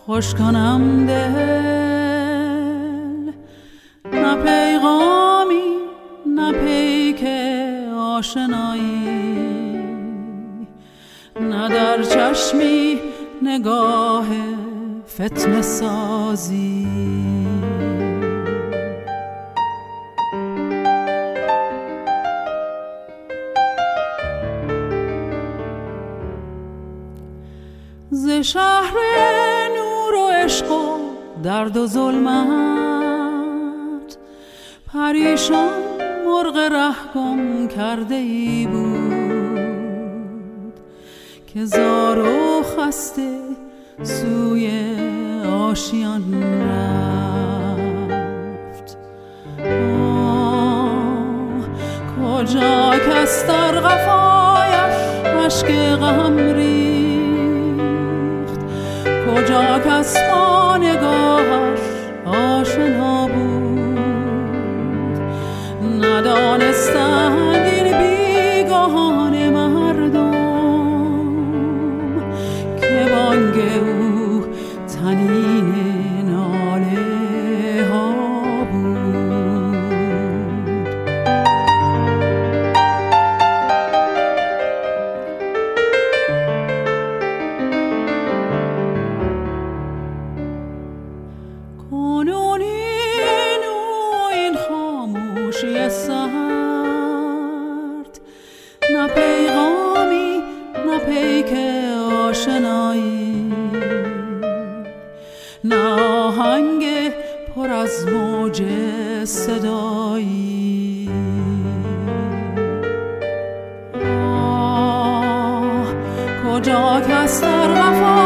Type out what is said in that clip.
خوش کنم دل، نه پیغامی نه پیک آشنایی، نه در چشمی نگاه فتنه سازی. ز شهر نور و عشق و درد و ظلمت پریشان مرغ ره گم کرده ای بود که زار و خسته سوی آشیان رفت. کجا کس در قفایش اشک غم ریخت، کجا کس با نگاهش آشنا بود، ندانستند این بیگانه مردم که بانگ او طنین ناله ها بود. کنون این و این خاموشی سرد، نه پیغامی نه پیک آشنایی، نه آهنگ پر از موج صدایی. کجا کس در وفا